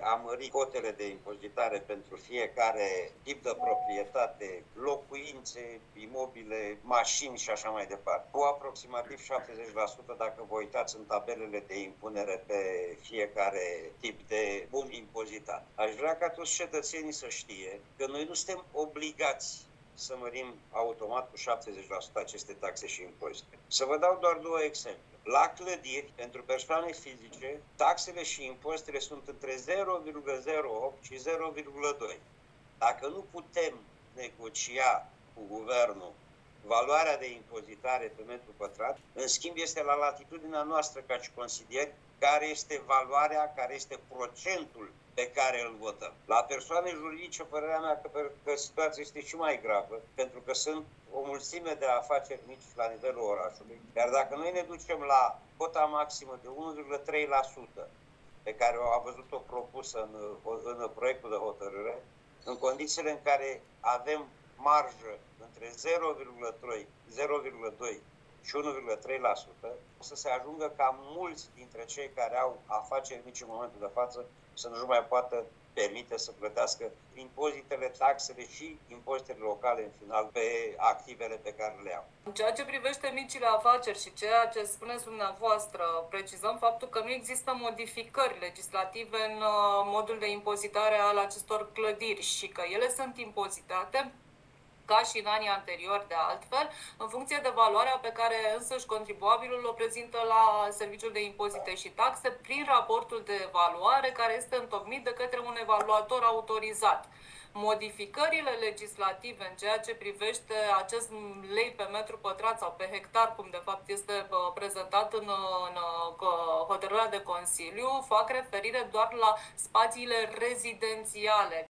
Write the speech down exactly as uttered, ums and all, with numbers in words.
a mări cotele de impozitare pentru fiecare tip de proprietate, locuințe, imobile, mașini și așa mai departe, cu aproximativ șaptezeci la sută dacă vă uitați în tabelele de impunere pe fiecare tip de bun impozitat. Aș vrea ca toți cetățenii să știe că noi nu suntem obligați să mărim automat cu șaptezeci la sută aceste taxe și impozite. Să vă dau doar două exemple. La clădiri, pentru persoane fizice, taxele și impozitele sunt între zero virgulă zero opt și zero virgulă doi. Dacă nu putem negocia cu guvernul valoarea de impozitare pe metru pătrat, în schimb este la latitudinea noastră ca și consilieri care este valoarea, care este procentul pe care îl votăm. La persoane juridice, părerea mea că, că situația este și mai gravă, pentru că sunt o mulțime de afaceri mici la nivelul orașului, iar dacă noi ne ducem la cota maximă de unu virgulă trei la sută pe care o a văzut-o propusă în, în proiectul de hotărâre, în condițiile în care avem marjă între zero virgulă doi și unu virgulă trei la sută, o să se ajungă ca mulți dintre cei care au afaceri mici în momentul de față să nu mai poată permite să plătească impozitele, taxele și impozitele locale în final pe activele pe care le au. În ceea ce privește micile afaceri și ceea ce spuneți dumneavoastră, precizăm faptul că nu există modificări legislative în modul de impozitare al acestor clădiri și că ele sunt impozitate ca și în anii anteriori de altfel, în funcție de valoarea pe care însăși contribuabilul o prezintă la Serviciul de Impozite și Taxe prin raportul de evaluare care este întocmit de către un evaluator autorizat. Modificările legislative în ceea ce privește acest lei pe metru pătrat sau pe hectar, cum de fapt este prezentat în, în hotărârea de Consiliu, fac referire doar la spațiile rezidențiale,